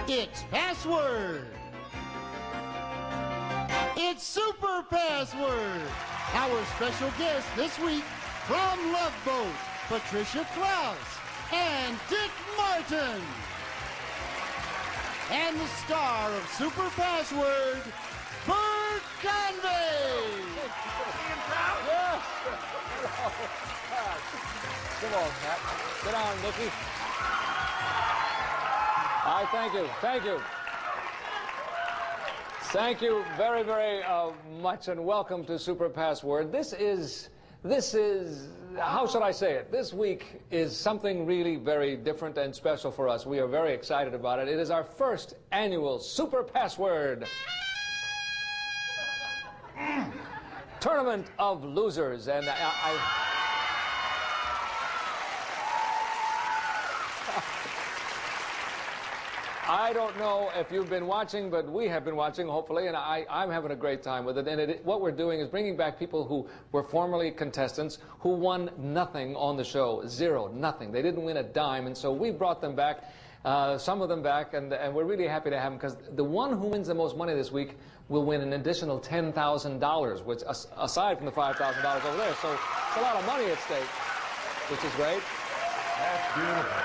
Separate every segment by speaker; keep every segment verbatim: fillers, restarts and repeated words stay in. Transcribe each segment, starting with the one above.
Speaker 1: It's Password. It's Super Password. Our special guest this week from Love Boat, Patricia Klaus and Dick Martin. And the star of Super Password, Bert Convy.
Speaker 2: Yes. Come on, Pat. Sit down, Nicky. All right, thank you. Thank you. Thank you very, very uh, much, and welcome to Super Password. This is, this is, how should I say it? This week is something really very different and special for us. We are very excited about it. It is our first annual Super Password Tournament of Losers, and I... I I don't know if you've been watching, but we have been watching, hopefully, and I, I'm having a great time with it. And it, what we're doing is bringing back people who were formerly contestants who won nothing on the show. Zero, nothing. They didn't win a dime, and so we brought them back, uh, some of them back, and, and we're really happy to have them, because the one who wins the most money this week will win an additional ten thousand dollars, which, aside from the five thousand dollars over there, so it's a lot of money at stake, which is great.
Speaker 3: That's beautiful.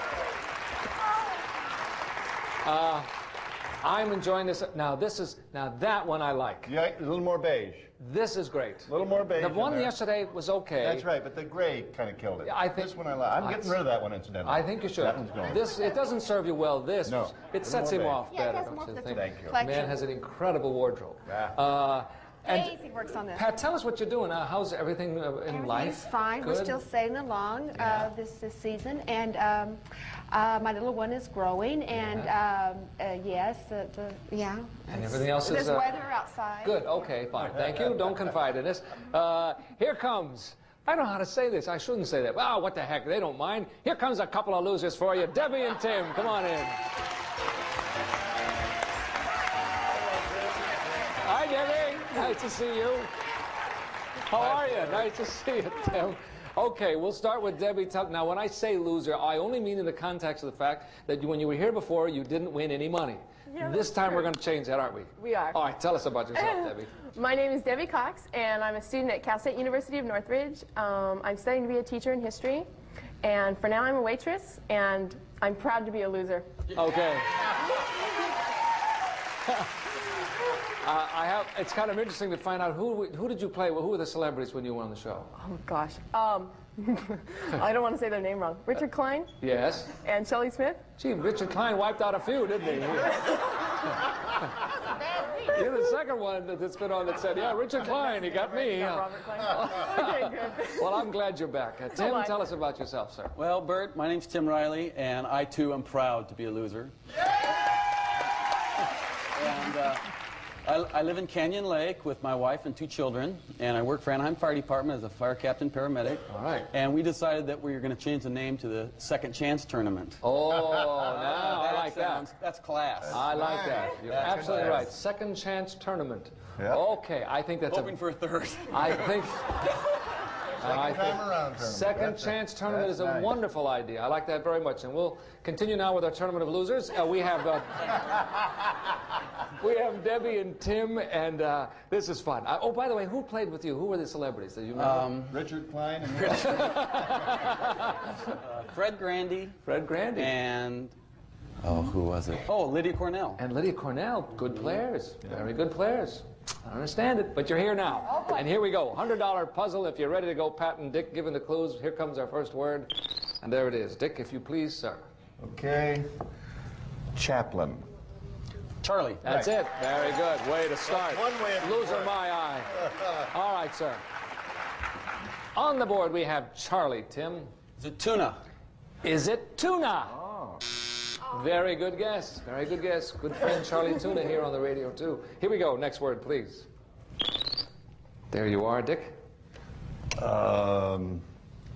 Speaker 2: Uh, I'm enjoying this. Now, this is, now that one I like.
Speaker 3: Yeah, a little more beige.
Speaker 2: This is great.
Speaker 3: A little more beige.
Speaker 2: The one
Speaker 3: in there.
Speaker 2: yesterday was okay.
Speaker 3: That's right, but the gray kind of killed it.
Speaker 2: I think,
Speaker 3: this one I like. I'm getting rid of that one, incidentally.
Speaker 2: I think you should.
Speaker 3: That one's going.
Speaker 2: This, it doesn't serve you well. This,
Speaker 3: No.
Speaker 2: it sets him
Speaker 3: beige.
Speaker 2: off
Speaker 4: Yeah, it
Speaker 2: better,
Speaker 4: has
Speaker 2: don't
Speaker 4: more
Speaker 2: you
Speaker 4: of the
Speaker 2: think?
Speaker 3: Thank you.
Speaker 2: Man has an incredible wardrobe.
Speaker 3: Yeah.
Speaker 2: Uh, and
Speaker 4: Daisy works on this.
Speaker 2: Pat, tell us what you're doing. Uh, how's everything uh, in life?
Speaker 4: Everything's fine.
Speaker 2: Good?
Speaker 4: We're still sailing along uh, this, this season, and um, uh, my little one is growing, and
Speaker 2: Yeah.
Speaker 4: um, uh, yes, the, the, yeah.
Speaker 2: And everything else
Speaker 4: There's
Speaker 2: is... uh,
Speaker 4: weather outside.
Speaker 2: Good, okay, fine. Thank you. Don't confide in us. Uh, here comes... I don't know how to say this. I shouldn't say that. Oh, what the heck. They don't mind. Here comes a couple of losers for you. Debbie and Tim, come on in. Hi, Debbie. Nice to see you. How are you? Nice to see you, Tim. Okay, we'll start with Debbie. Tell- Now, when I say loser, I only mean in the context of the fact that you, when you were here before, you didn't win any money.
Speaker 5: Yeah,
Speaker 2: this
Speaker 5: that's
Speaker 2: time
Speaker 5: true.
Speaker 2: we're going to change that, aren't we?
Speaker 5: We are.
Speaker 2: All right, tell us about yourself, Debbie.
Speaker 5: My name is Debbie Cox, and I'm a student at Cal State University of Northridge. Um, I'm studying to be a teacher in history, and for now I'm a waitress, and I'm proud to be a loser.
Speaker 2: Okay. Uh, I have. It's kind of interesting to find out who who did you play with? Who were the celebrities when you were on the show?
Speaker 5: Oh gosh. Um, I don't want to say their name wrong. Richard Klein
Speaker 2: Yes.
Speaker 5: and Shelley Smith.
Speaker 2: Gee, Richard Klein wiped out a few, didn't he? You're the second one that's been on that said, yeah, Richard Klein, he got me.
Speaker 5: Not Robert Klein. Okay, good.
Speaker 2: Well, I'm glad you're back. Uh, Tim,
Speaker 5: Bye-bye.
Speaker 2: tell us about yourself, sir.
Speaker 6: Well, Bert, my name's Tim Riley, and I too am proud to be a loser. And uh, I, I live in Canyon Lake with my wife and two children, and I work for Anaheim Fire Department as a fire captain paramedic.
Speaker 2: All right.
Speaker 6: And we decided that we were going to change the name to the Second Chance Tournament.
Speaker 2: Oh, now I like that.
Speaker 6: sounds- That's class.
Speaker 2: I like that. You're
Speaker 6: That's
Speaker 2: absolutely
Speaker 3: nice.
Speaker 2: right. Second chance tournament.
Speaker 3: Yeah.
Speaker 2: Okay, I think that's
Speaker 6: Hoping
Speaker 2: a.
Speaker 6: for a third.
Speaker 2: I think.
Speaker 3: Second
Speaker 2: I
Speaker 3: time
Speaker 2: think
Speaker 3: around tournament.
Speaker 2: Second
Speaker 3: That's
Speaker 2: chance
Speaker 3: it.
Speaker 2: tournament
Speaker 3: That's
Speaker 2: is a
Speaker 3: nice.
Speaker 2: wonderful idea. I like that very much. And we'll continue now with our tournament of losers. Uh, we have uh, we have Debbie and Tim, and uh, this is fun. Uh, oh, by the way, who played with you? Who were the celebrities? Do you remember?
Speaker 6: Um,
Speaker 3: Richard Klein and
Speaker 6: uh, Fred Grandy
Speaker 2: Fred Grandy
Speaker 6: and... Oh, who was it? Oh, Lydia Cornell.
Speaker 2: and Lydia Cornell. Good players. Very good players. I understand it, but you're here now. And here we go. one hundred dollar puzzle. If you're ready to go, Pat and Dick, given the clues, here comes our first word. And there it is. Dick, if you please, sir.
Speaker 3: Okay. Chaplain.
Speaker 6: Charlie.
Speaker 2: That's
Speaker 3: Right.
Speaker 2: it. Very good. Way to start.
Speaker 3: one way of
Speaker 2: Loser
Speaker 3: doing it.
Speaker 2: my eye. All right, sir. On the board, we have Charlie. Tim,
Speaker 6: Is it tuna?
Speaker 2: is it tuna?
Speaker 3: Oh.
Speaker 2: Very good guess. Very good guess. Good friend Charlie Tuna here on the radio, too. Here we go. Next word, please. There you are, Dick.
Speaker 3: Um.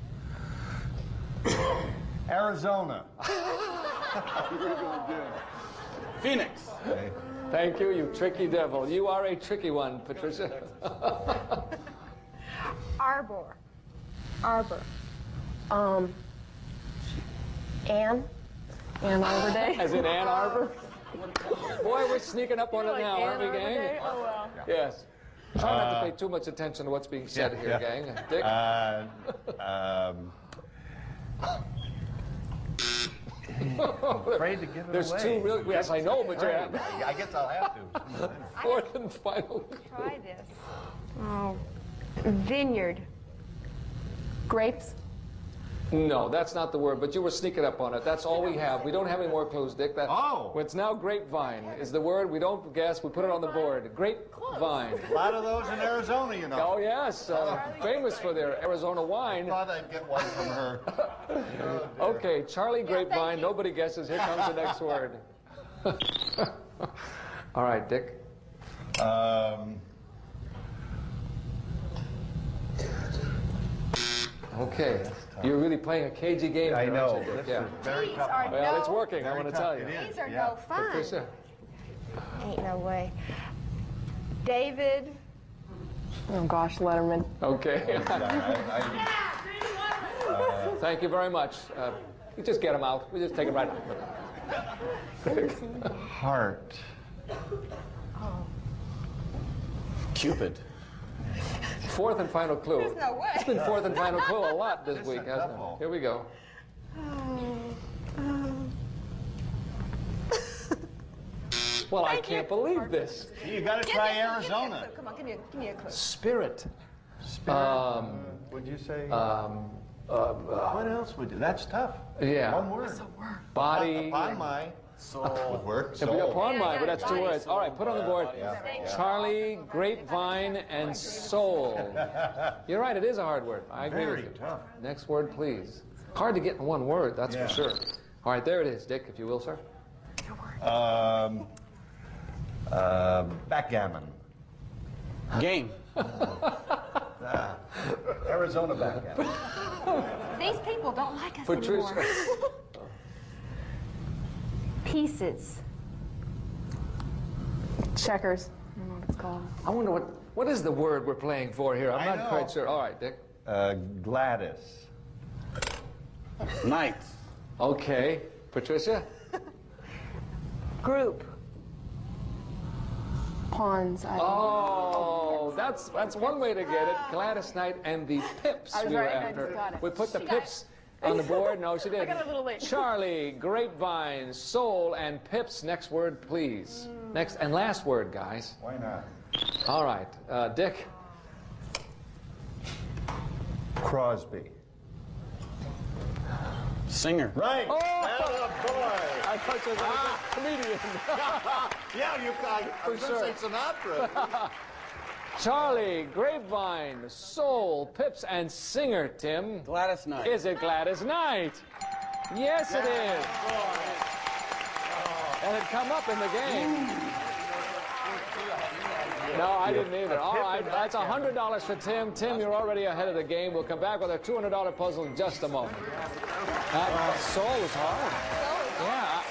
Speaker 3: Arizona.
Speaker 6: Phoenix.
Speaker 3: Okay.
Speaker 2: Thank you, you tricky devil. You are a tricky one, Patricia.
Speaker 5: Arbor. Arbor. Um, Ann. Ann Arbor Day.
Speaker 2: As in Ann Arbor? Boy, we're sneaking up on it
Speaker 5: Like
Speaker 2: now, aren't we,
Speaker 5: Ann Arbor
Speaker 2: gang?
Speaker 5: Day? Oh, well.
Speaker 2: Yes. Try not to pay too much attention to what's being said here, gang. Dick?
Speaker 3: Uh, um, afraid to give it
Speaker 2: There's
Speaker 3: away.
Speaker 2: two real. Yes, I know, but you're
Speaker 3: Afraid. I guess I'll have to.
Speaker 2: fourth and final.
Speaker 4: Try this. Oh, vineyard.
Speaker 5: Grapes.
Speaker 2: No, that's not the word, but you were sneaking up on it. That's all we have. We don't have any more clues, Dick. That,
Speaker 3: Oh.
Speaker 2: It's now grapevine is the word. We don't guess. We put it on the board. Grapevine.
Speaker 3: A lot of those in Arizona, you know.
Speaker 2: Oh, yes. Uh, famous for their Arizona wine.
Speaker 3: Thought I'd get one from her.
Speaker 2: Okay, Charlie Grapevine. Nobody guesses. Here comes the next word. All right, Dick.
Speaker 3: Um,
Speaker 2: Okay. You're really playing a cagey game
Speaker 3: I
Speaker 2: here,
Speaker 3: know.
Speaker 2: aren't you, Dick?
Speaker 3: This
Speaker 2: Yeah.
Speaker 3: is very
Speaker 4: These
Speaker 3: tough.
Speaker 4: are
Speaker 3: one.
Speaker 2: Well,
Speaker 4: no,
Speaker 2: it's working, I'm
Speaker 3: Very
Speaker 2: going to
Speaker 3: tough.
Speaker 2: tell you.
Speaker 3: It is.
Speaker 4: These are
Speaker 3: Yeah.
Speaker 4: no fun.
Speaker 2: Patricia?
Speaker 4: Ain't no way. David.
Speaker 5: Oh gosh, Letterman.
Speaker 2: Okay.
Speaker 3: Yeah, I- I-
Speaker 2: Thank you very much. Uh, you just get them out. We just take them right out.
Speaker 3: Heart.
Speaker 6: Cupid.
Speaker 2: Fourth and final clue.
Speaker 4: There's no way.
Speaker 2: It's been fourth and final clue a lot this
Speaker 3: This
Speaker 2: week,
Speaker 3: is a
Speaker 2: hasn't
Speaker 3: tough
Speaker 2: it?
Speaker 3: one.
Speaker 2: Here we go. Well, I can't believe this.
Speaker 3: You got to
Speaker 4: Give
Speaker 3: try
Speaker 4: me a clue,
Speaker 3: Arizona.
Speaker 4: Give me a clue. Come on, give me a, give me a clue.
Speaker 2: Spirit.
Speaker 3: Um, would you say?
Speaker 2: Um, uh,
Speaker 3: what else would you? That's tough.
Speaker 2: yeah.
Speaker 3: One word.
Speaker 2: Body.
Speaker 3: Upon my soul. Word.
Speaker 2: If we
Speaker 3: Soul.
Speaker 2: upon
Speaker 4: Yeah,
Speaker 2: mine,
Speaker 4: yeah,
Speaker 2: but that's two
Speaker 4: body.
Speaker 2: words. All right, put on the board.
Speaker 3: Yeah, yeah.
Speaker 2: Charlie, grapevine, and soul. You're right, it is a hard word. I agree
Speaker 3: Very
Speaker 2: with you.
Speaker 3: tough.
Speaker 2: Next word, please. Hard to get in one word, that's
Speaker 3: Yeah.
Speaker 2: for sure. All right, there it is, Dick, if you will, sir.
Speaker 3: Um, uh, backgammon.
Speaker 6: Game.
Speaker 3: Arizona backgammon.
Speaker 4: These people don't like us
Speaker 2: Patricia.
Speaker 4: anymore. Pieces.
Speaker 5: Checkers. I don't know what it's called.
Speaker 2: I wonder what, what is the word we're playing for here? I'm
Speaker 3: I
Speaker 2: not
Speaker 3: know.
Speaker 2: quite sure. All right, Dick.
Speaker 3: Uh, Gladys.
Speaker 6: Night.
Speaker 2: Okay. Patricia?
Speaker 4: Group.
Speaker 5: Pawns. I don't know.
Speaker 2: Oh, that's that's one way to get it. Gladys Knight and the Pips
Speaker 5: I was
Speaker 2: we were
Speaker 5: right, I
Speaker 2: after.
Speaker 5: just got it.
Speaker 2: We put the
Speaker 5: She-
Speaker 2: Pips on the board. No, she didn't.
Speaker 5: got a little late.
Speaker 2: Charlie, Grapevine, Soul, and Pips. Next word, please. Next and last word, guys.
Speaker 3: Why not?
Speaker 2: All right, uh, Dick.
Speaker 3: Crosby.
Speaker 6: Singer.
Speaker 3: Right.
Speaker 2: Oh!
Speaker 3: Atta
Speaker 2: I thought you were
Speaker 3: Ah.
Speaker 2: a comedian.
Speaker 3: boy. Yeah, you got it.
Speaker 2: For sure.
Speaker 3: Sinatra.
Speaker 2: Charlie, Grapevine, Soul, Pips, and Singer, Tim.
Speaker 6: Gladys Knight.
Speaker 2: Is it Gladys Knight? Yes, it is. And it come up in the game. No, I didn't either. All right, that's one hundred dollars for Tim. Tim, you're already ahead of the game. We'll come back with our two hundred dollar puzzle in just a moment. Uh, Soul was hard. Yeah.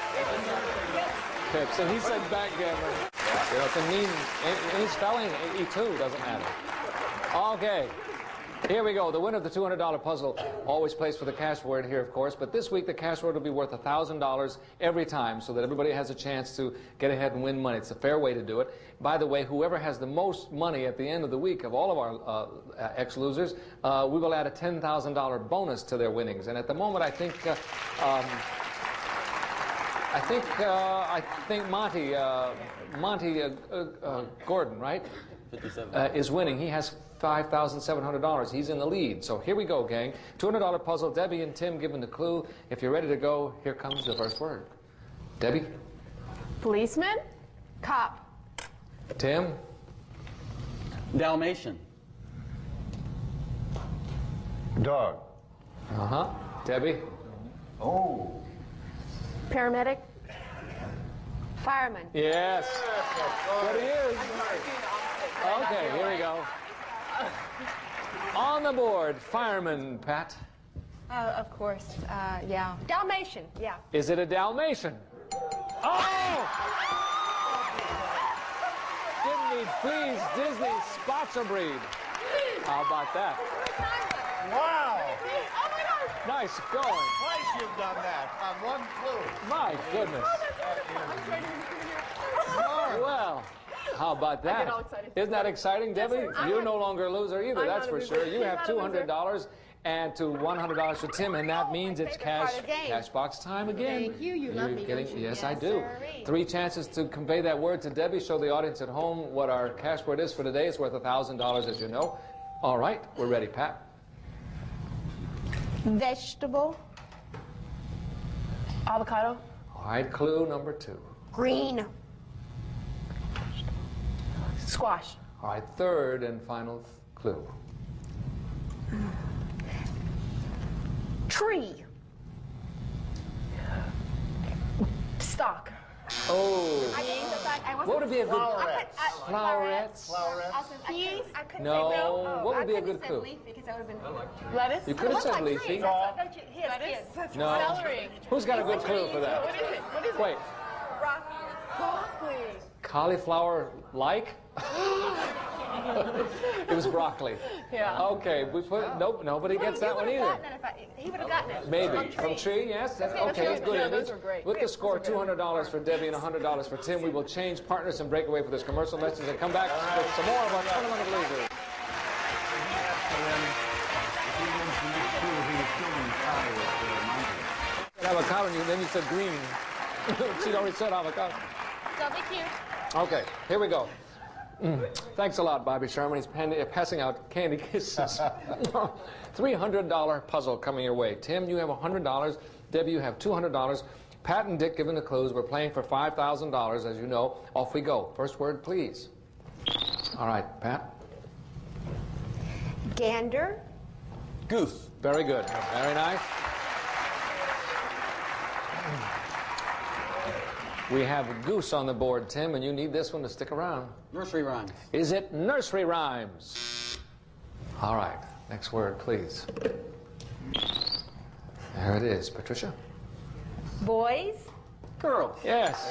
Speaker 2: Pips, and he said backgammon. You know, it's a mean, any spelling, E two doesn't matter. Okay. Here we go. The winner of the two hundred dollar puzzle always plays for the cash word here, of course, but this week the cash word will be worth one thousand dollars every time so that everybody has a chance to get ahead and win money. It's a fair way to do it. By the way, whoever has the most money at the end of the week of all of our uh, ex-losers, uh, we will add a ten thousand dollar bonus to their winnings. And at the moment, I think... Uh, um, I think uh, I think Monty uh, Monty uh, uh, uh, Gordon, right,
Speaker 6: fifty-seven.
Speaker 2: uh, is winning. He has five thousand seven hundred dollars. He's in the lead. So here we go, gang. two hundred dollar puzzle. Debbie and Tim given the clue. If you're ready to go, here comes the first word. Debbie,
Speaker 5: Policeman.
Speaker 4: Cop.
Speaker 2: Tim,
Speaker 6: Dalmatian.
Speaker 3: Dog.
Speaker 2: uh huh. Debbie,
Speaker 3: Oh.
Speaker 5: Paramedic.
Speaker 4: Fireman.
Speaker 2: yes. Good is. Okay, here we go. On the board, fireman, Pat.
Speaker 4: Uh, of course. Uh, yeah. Dalmatian. Yeah.
Speaker 2: Is it a Dalmatian? Oh! Didn't need fleas, Disney, spots or breed. How about that?
Speaker 3: Wow.
Speaker 5: Oh my gosh.
Speaker 2: Nice going.
Speaker 3: Twice you've done that on one clue.
Speaker 2: My goodness.
Speaker 5: I'm trying to hear.
Speaker 2: Well, how about that?
Speaker 5: get all excited.
Speaker 2: Isn't that exciting, Debbie?
Speaker 5: I'm
Speaker 2: You're
Speaker 5: not-
Speaker 2: no longer a loser either,
Speaker 5: I'm
Speaker 2: that's
Speaker 5: not a
Speaker 2: for
Speaker 5: loser.
Speaker 2: sure. You
Speaker 5: He's
Speaker 2: have
Speaker 5: not a
Speaker 2: two hundred dollars and to one hundred dollars for Tim, and that means it's
Speaker 4: favorite
Speaker 2: cash,
Speaker 4: part of the game.
Speaker 2: cash box time again.
Speaker 4: Thank you. You love
Speaker 2: You're
Speaker 4: me,
Speaker 2: getting-
Speaker 4: don't you?
Speaker 2: Yes, I
Speaker 4: Yes,
Speaker 2: do.
Speaker 4: sirree.
Speaker 2: Three chances to convey that word to Debbie. Show the audience at home what our cash word is for today. It's worth one thousand dollars, as you know. All right, we're ready, Pat.
Speaker 4: Vegetable.
Speaker 5: Avocado.
Speaker 2: All right, clue number two.
Speaker 4: Green.
Speaker 5: Squash.
Speaker 2: All right, third and final clue.
Speaker 4: Tree.
Speaker 5: Stock.
Speaker 2: Oh,
Speaker 4: I didn't the fact I wasn't.
Speaker 2: what would be a good
Speaker 3: Flowerets.
Speaker 2: flowerets?
Speaker 3: Flowerets.
Speaker 4: Peas. I couldn't
Speaker 2: No,
Speaker 4: say no.
Speaker 2: what would
Speaker 4: I
Speaker 2: be a
Speaker 4: couldn't
Speaker 2: good
Speaker 4: say
Speaker 2: clue?
Speaker 4: leafy because that would have been.
Speaker 5: Lettuce.
Speaker 2: You could have said leafy.
Speaker 4: Don't you? He has
Speaker 5: Lettuce.
Speaker 4: kids.
Speaker 2: No.
Speaker 5: Celery.
Speaker 2: Who's got a good clue for
Speaker 5: What
Speaker 2: that?
Speaker 5: is it? What is it?
Speaker 2: Wait,
Speaker 5: Broccoli.
Speaker 2: cauliflower-like? It was broccoli.
Speaker 5: Yeah.
Speaker 2: Okay, we put, nope, nobody gets that one either.
Speaker 4: He would have gotten it.
Speaker 2: Maybe. From tree, yes? That's, okay, that's good
Speaker 5: Yeah,
Speaker 2: image.
Speaker 5: those are great.
Speaker 2: With the score, two hundred dollars for Debbie and one hundred dollars for Tim, we will change partners and break away for this commercial message and come back with some more of our Tournament of Losers. Avocado, and you- then you said green. She'd already said avocado.
Speaker 4: Don't be cute.
Speaker 2: Okay, here we go. Mm. Thanks a lot, Bobby Sherman. He's pan- passing out candy kisses. three hundred dollar puzzle coming your way. Tim, you have one hundred dollars. Debbie, you have two hundred dollars. Pat and Dick given the clues. We're playing for five thousand dollars, as you know. Off we go. First word, please. All right, Pat.
Speaker 4: Gander.
Speaker 6: Goose.
Speaker 2: Very good. Very nice. We have goose on the board, Tim, and you need this one to stick around.
Speaker 6: Nursery rhymes.
Speaker 2: Is it nursery rhymes? All right, next word, please. There it is, Patricia.
Speaker 4: Boys.
Speaker 6: Girls.
Speaker 2: Yes.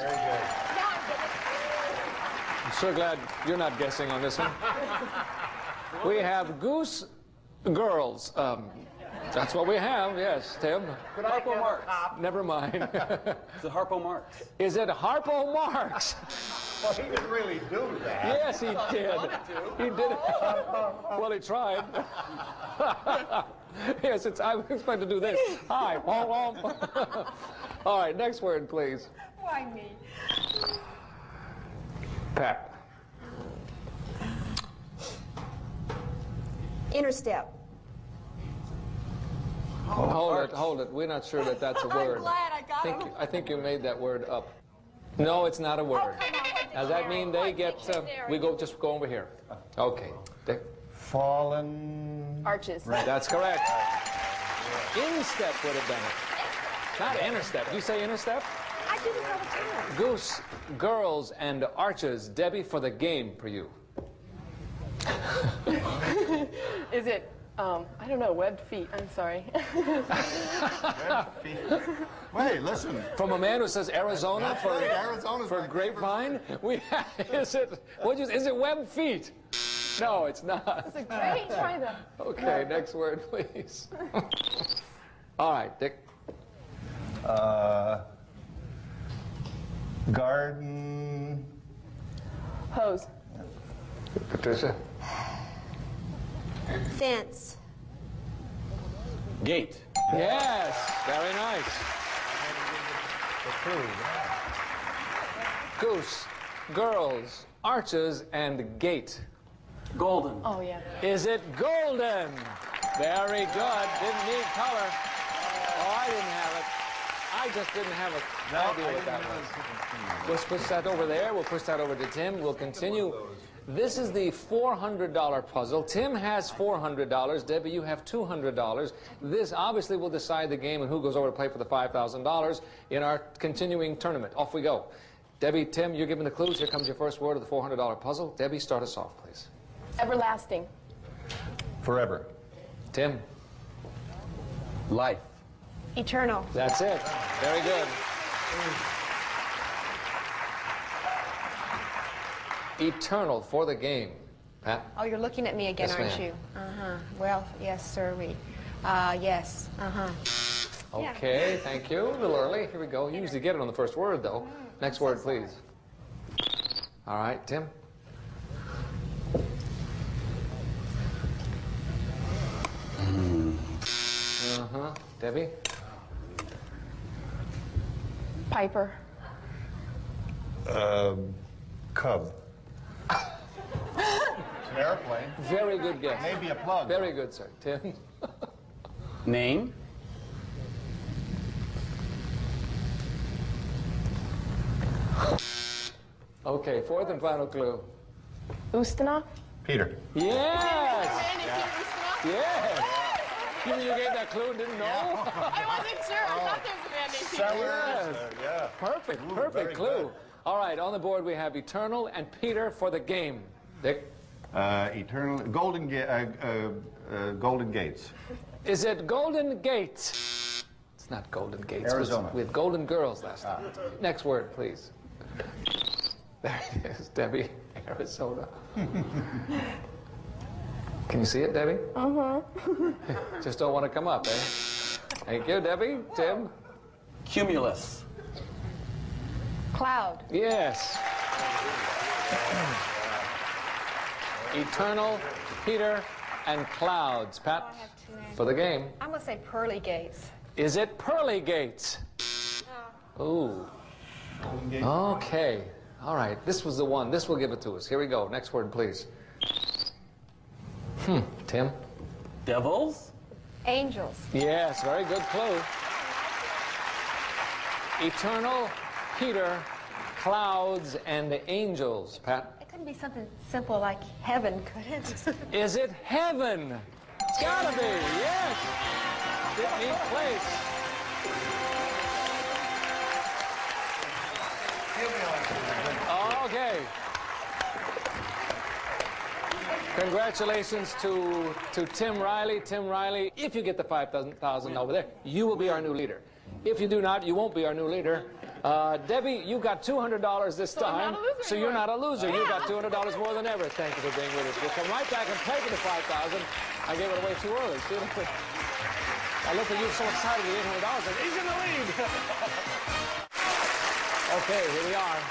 Speaker 2: I'm sure glad you're not guessing on this one. We have goose girls. Um, that's what we have, yes, Tim.
Speaker 6: Harpo Marx.
Speaker 2: Never mind.
Speaker 6: Is it Harpo Marx?
Speaker 2: Is it Harpo Marx?
Speaker 3: Well, he didn't really do that.
Speaker 2: Yes, he did. He did. Well, he tried. Yes, it's, I was going to do this. Hi. Oh, oh. All right, next word, please.
Speaker 4: Why me?
Speaker 2: Pat.
Speaker 4: Interstep.
Speaker 2: Hold it, hold it. We're not sure that that's a word.
Speaker 4: I'm glad I got
Speaker 2: think,
Speaker 4: him.
Speaker 2: I think you made that word up. No, it's not a word.
Speaker 4: come on, what
Speaker 2: Does that mean they
Speaker 4: dictionary?
Speaker 2: get,
Speaker 4: What
Speaker 2: uh,
Speaker 4: dictionary?
Speaker 2: we go, just go over here. Okay. Dick?
Speaker 3: Fallen.
Speaker 5: Arches.
Speaker 2: That's correct. Instep would have done it. Not interstep. You say interstep?
Speaker 4: I do this all the time.
Speaker 2: Goose, girls, and arches. Debbie, for the game for you.
Speaker 5: Is it, um, I don't know, webbed feet? I'm sorry.
Speaker 3: Wait, listen.
Speaker 2: From a man who says Arizona
Speaker 3: That's
Speaker 2: for,
Speaker 3: right, Arizona's
Speaker 2: for
Speaker 3: my
Speaker 2: grapevine, we have, is it, what you, is it web feet? No, it's not.
Speaker 5: It's a great try though.
Speaker 2: Okay, next word, please. All right, Dick.
Speaker 3: Uh, garden.
Speaker 5: Hose.
Speaker 2: Patricia.
Speaker 4: Fence.
Speaker 6: Gate.
Speaker 2: Yes, very nice. Goose, girls, arches, and gate.
Speaker 6: Golden.
Speaker 5: Oh yeah.
Speaker 2: Is it golden? Very good. Didn't need color. Oh, I didn't have it. I just didn't have a idea what that was. Let's push that over there. We'll push that over to Tim. We'll continue. This is the four hundred dollar puzzle. Tim has four hundred dollars. Debbie, you have two hundred dollars. This obviously will decide the game and who goes over to play for the five thousand dollars in our continuing tournament. Off we go. Debbie, Tim, you're given the clues. Here comes your first word of the four hundred dollar puzzle. Debbie, start us off, please.
Speaker 5: Everlasting.
Speaker 3: Forever.
Speaker 2: Tim.
Speaker 6: Life.
Speaker 4: Eternal.
Speaker 2: That's it. Very good. Eternal for the game. Pat?
Speaker 4: Oh, you're looking at me again,
Speaker 2: Yes,
Speaker 4: aren't
Speaker 2: ma'am.
Speaker 4: you? Uh-huh. Well, yes, sir, we. Uh, yes. Uh-huh.
Speaker 2: Okay, thank you. A little early. Here we go. You usually get it on the first word, though. Next word, please. All right, Tim. Uh-huh. Debbie?
Speaker 5: Piper.
Speaker 3: Um, Cub. It's an airplane.
Speaker 2: Very good guess.
Speaker 3: Maybe a plug.
Speaker 2: Very good, sir. Tim?
Speaker 6: Name?
Speaker 2: Okay, fourth and final clue.
Speaker 5: Ustinov.
Speaker 3: Peter.
Speaker 2: Yes! Yes! You mean you gave that clue and didn't know?
Speaker 5: I wasn't sure. I thought there was a man named Peter.
Speaker 2: Yes.
Speaker 3: Uh, yeah.
Speaker 2: Perfect,
Speaker 3: Ooh,
Speaker 2: perfect
Speaker 3: very
Speaker 2: clue.
Speaker 3: good.
Speaker 2: All right, on the board we have Eternal and Peter for the game. Dick?
Speaker 3: Uh, eternal. Golden, Ga- uh, uh, uh, Golden Gates.
Speaker 2: Is it Golden Gates? It's not Golden Gates.
Speaker 3: Arizona.
Speaker 2: We had Golden Girls last time. Next word, please. There it is, Debbie. Arizona. Can you see it, Debbie?
Speaker 5: Uh-huh.
Speaker 2: Just don't want to come up, eh? Thank you, Debbie. Tim?
Speaker 6: Cumulus.
Speaker 4: Cloud.
Speaker 2: Yes. Eternal, Peter, and Clouds. Pat,
Speaker 4: I have two names.
Speaker 2: for the game.
Speaker 4: I'm going to say Pearly Gates.
Speaker 2: Is it Pearly Gates? Ooh. Okay. All right. This was the one. This will give it to us. Here we go. Next word, please. Hmm. Tim?
Speaker 6: Devils.
Speaker 4: Angels.
Speaker 2: Yes. Very good clue. Eternal, Peter, Clouds, and the Angels. Pat?
Speaker 4: It couldn't be something simple like heaven, could it?
Speaker 2: Is it heaven? It's gotta be. Yes. Didn't need place. Okay. Congratulations to, to Tim Riley. Tim Riley, if you get the five thousand over there, you will be our new leader. If you do not, you won't be our new leader. Uh, Debbie, you got two hundred dollars this
Speaker 5: So I'm
Speaker 2: time,
Speaker 5: not a loser
Speaker 2: so you're
Speaker 5: anymore.
Speaker 2: not a loser. You got two hundred dollars more than ever. Thank you for being with us. We'll come right back and play for the five thousand. I gave it away too early. See? I looked at you so excited with eight hundred dollars. Like, he's in the lead. Okay, here we are.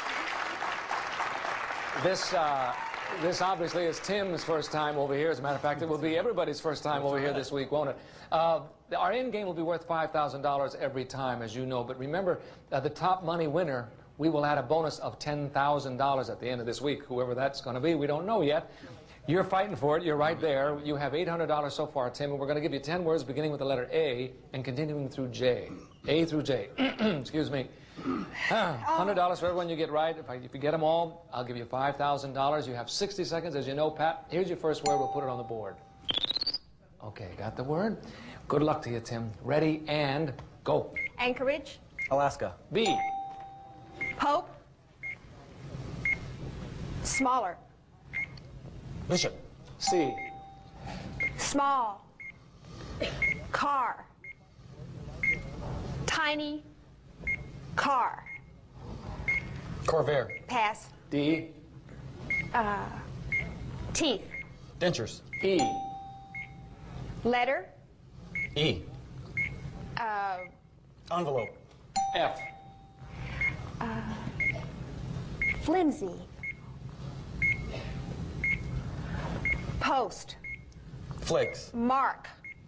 Speaker 2: This, uh, this obviously is Tim's first time over here. As a matter of fact, it will be everybody's first time over here this week, won't it? Uh, our end game will be worth five thousand dollars every time, as you know. But remember, uh, the top money winner, we will add a bonus of ten thousand dollars at the end of this week. Whoever that's going to be, we don't know yet. You're fighting for it. You're right there. You have eight hundred dollars so far, Tim, and we're going to give you ten words beginning with the letter A and continuing through J. A through J. Excuse me. one hundred dollars for everyone you get right. If, I, if you get them all, I'll give you five thousand dollars. You have sixty seconds. As you know, Pat, here's your first word. We'll put it on the board. Okay, got the word? Good luck to you, Tim. Ready, and go.
Speaker 4: Anchorage.
Speaker 6: Alaska.
Speaker 2: B.
Speaker 4: Pope. Smaller.
Speaker 6: Bishop.
Speaker 2: C.
Speaker 4: Small. Car. Tiny. Car.
Speaker 6: Corvair.
Speaker 4: Pass.
Speaker 2: D.
Speaker 4: Teeth.
Speaker 6: Dentures.
Speaker 2: E.
Speaker 4: Letter.
Speaker 6: E.
Speaker 4: Uh,
Speaker 6: Envelope.
Speaker 2: F.
Speaker 4: flimsy. Post.
Speaker 6: Flakes.
Speaker 4: Mark.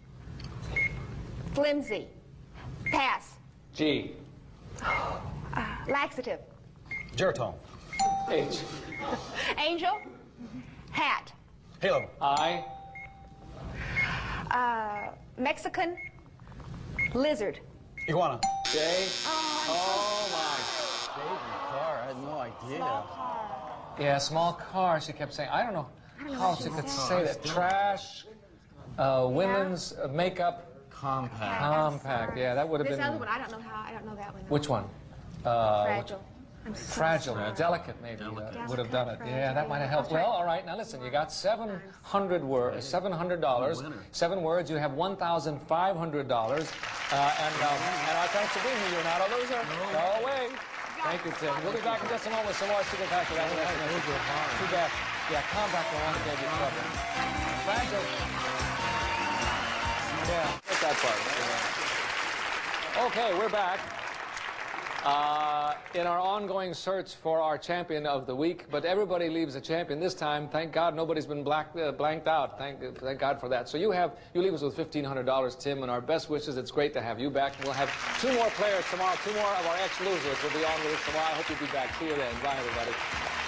Speaker 4: Flimsy. Pass.
Speaker 2: G.
Speaker 4: Laxative.
Speaker 6: Geritol.
Speaker 2: H.
Speaker 4: Angel. Hat.
Speaker 6: Halo.
Speaker 2: I.
Speaker 4: Uh, Mexican. Lizard.
Speaker 6: Iguana.
Speaker 2: J. Oh, my.
Speaker 6: Baby car. I had no idea.
Speaker 2: Yeah, small car, she kept saying. I don't know how she could say that. Trash, uh, women's uh, makeup,
Speaker 6: Compact.
Speaker 2: compact. Yeah, that would have
Speaker 4: This
Speaker 2: been.
Speaker 4: other one, I don't know how. I don't know that one.
Speaker 2: Which one? Uh, which-
Speaker 4: Fragile. I'm so
Speaker 2: Fragile, delicate maybe uh, would have done it. Yeah, that might have helped. Well, all right. Now listen, you got seven hundred words, seven hundred dollars, seven words. You have one thousand five hundred dollars, uh, and um, and our thanks for being here. You're not a loser. Go away. Thank you, Tim. We'll be back in just a moment with some more Secret Pastor. Too bad. Yeah, compact the one that gave you trouble. Fragile. Yeah, that's that part. Yeah. Okay, we're back. Uh, in our ongoing search for our champion of the week, but everybody leaves a champion this time. Thank God nobody's been black, uh, blanked out. Thank, thank God for that. So you have you leave us with fifteen hundred dollars, Tim, and our best wishes. It's great to have you back. We'll have two more players tomorrow. Two more of our ex-losers will be on with us tomorrow. I hope you'll be back. See you then. Bye, everybody.